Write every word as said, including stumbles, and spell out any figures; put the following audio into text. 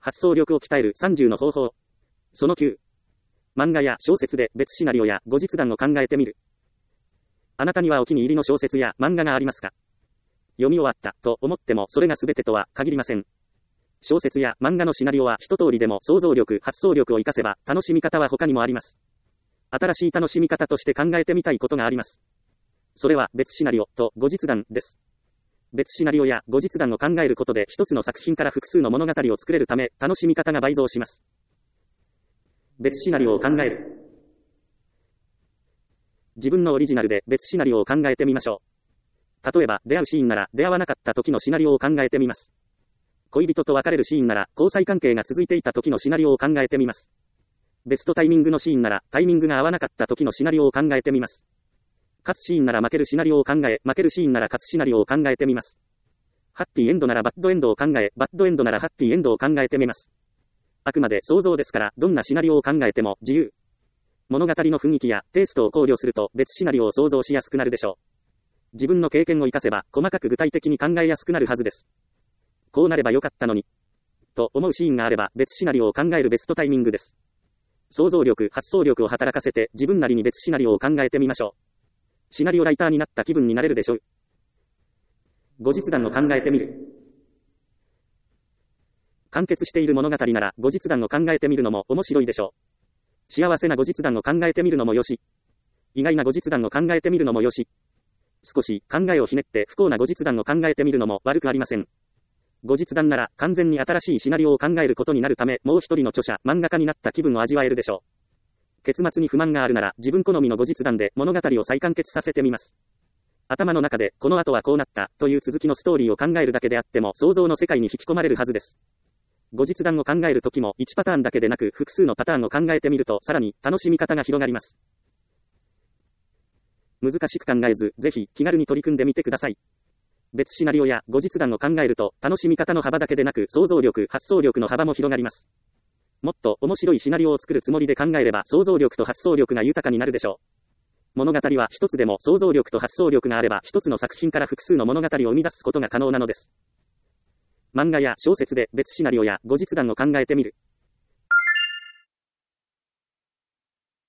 発想力を鍛えるさんじゅうの方法。そのきゅう。漫画や小説で別シナリオや後日談を考えてみる。あなたにはお気に入りの小説や漫画がありますか？読み終わったと思ってもそれが全てとは限りません。小説や漫画のシナリオは一通りでも想像力、発想力を活かせば楽しみ方は他にもあります。新しい楽しみ方として考えてみたいことがあります。それは別シナリオと後日談です。別シナリオや後日談を考えることで一つの作品から複数の物語を作れるため楽しみ方が倍増します。別シナリオを考える。自分のオリジナルで別シナリオを考えてみましょう。例えば出会うシーンなら出会わなかった時のシナリオを考えてみます。恋人と別れるシーンなら交際関係が続いていた時のシナリオを考えてみます。ベストタイミングのシーンならタイミングが合わなかった時のシナリオを考えてみます。勝つシーンなら負けるシナリオを考え、負けるシーンなら勝つシナリオを考えてみます。ハッピーエンドならバッドエンドを考え、バッドエンドならハッピーエンドを考えてみます。あくまで想像ですからどんなシナリオを考えても自由。物語の雰囲気やテイストを考慮すると別シナリオを想像しやすくなるでしょう。自分の経験を生かせば細かく具体的に考えやすくなるはずです。こうなればよかったのにと思うシーンがあれば別シナリオを考えるベストタイミングです。想像力、発想力を働かせて自分なりに別シナリオを考えてみましょう。シナリオライターになった気分になれるでしょう。後日談を考えてみる。完結している物語なら後日談を考えてみるのも面白いでしょう。幸せな後日談を考えてみるのもよし、意外な後日談を考えてみるのもよし、少し考えをひねって不幸な後日談を考えてみるのも悪くありません。後日談なら完全に新しいシナリオを考えることになるため、もう一人の著者、漫画家になった気分を味わえるでしょう。結末に不満があるなら自分好みの後日談で物語を再完結させてみます。頭の中でこの後はこうなったという続きのストーリーを考えるだけであっても想像の世界に引き込まれるはずです。後日談を考えるときもいちパターンだけでなく複数のパターンを考えてみるとさらに楽しみ方が広がります。難しく考えず、ぜひ気軽に取り組んでみてください。別シナリオや後日談を考えると楽しみ方の幅だけでなく想像力、発想力の幅も広がります。もっと面白いシナリオを作るつもりで考えれば想像力と発想力が豊かになるでしょう。物語は一つでも想像力と発想力があれば一つの作品から複数の物語を生み出すことが可能なのです。漫画や小説で別シナリオや後日談を考えてみる。